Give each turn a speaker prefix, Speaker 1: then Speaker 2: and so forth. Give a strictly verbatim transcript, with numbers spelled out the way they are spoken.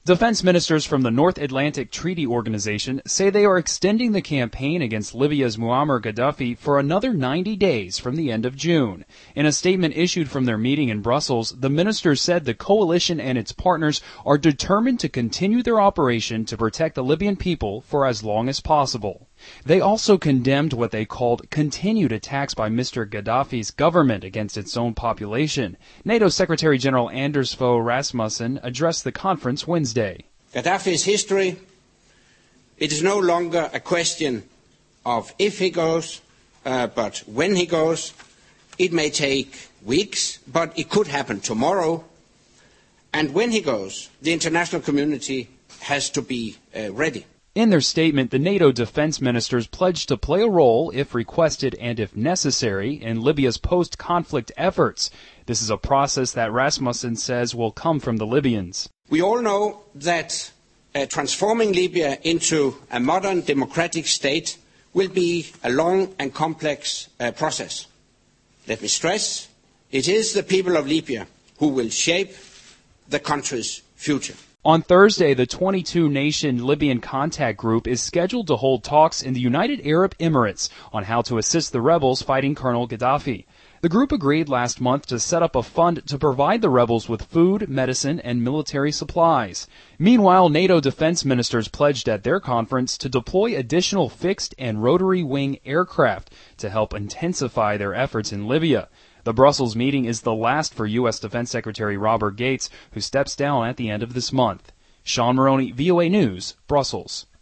Speaker 1: Defense ministers from the North Atlantic Treaty Organization say they are extending the campaign against Libya's Muammar Gaddafi for another ninety days from the end of June. In a statement issued from their meeting in Brussels, the ministers said the coalition and its partners are determined to continue their operation to protect the Libyan people for as long as possible. They also condemned what they called continued attacks by Mister Gaddafi's government against its own population. NATO Secretary General Anders Fogh Rasmussen addressed the conference Wednesday.
Speaker 2: Gaddafi's history, it is no longer a question of if he goes, uh, but when he goes. It may take weeks, but it could happen tomorrow. And when he goes, the international community has to be uh, ready.
Speaker 1: In their statement, the NATO defense ministers pledged to play a role, if requested and if necessary, in Libya's post-conflict efforts. This is a process that Rasmussen says will come from the Libyans.
Speaker 2: We all know that uh, transforming Libya into a modern democratic state will be a long and complex uh, process. Let me stress, it is the people of Libya who will shape the country's future.
Speaker 1: On Thursday, the twenty-two nation Libyan contact group is scheduled to hold talks in the United Arab Emirates on how to assist the rebels fighting Colonel Gaddafi. The group agreed last month to set up a fund to provide the rebels with food, medicine, and military supplies. Meanwhile, NATO defense ministers pledged at their conference to deploy additional fixed and rotary wing aircraft to help intensify their efforts in Libya. The Brussels meeting is the last for U S Defense Secretary Robert Gates, who steps down at the end of this month. Sean Maroney, V O A News, Brussels.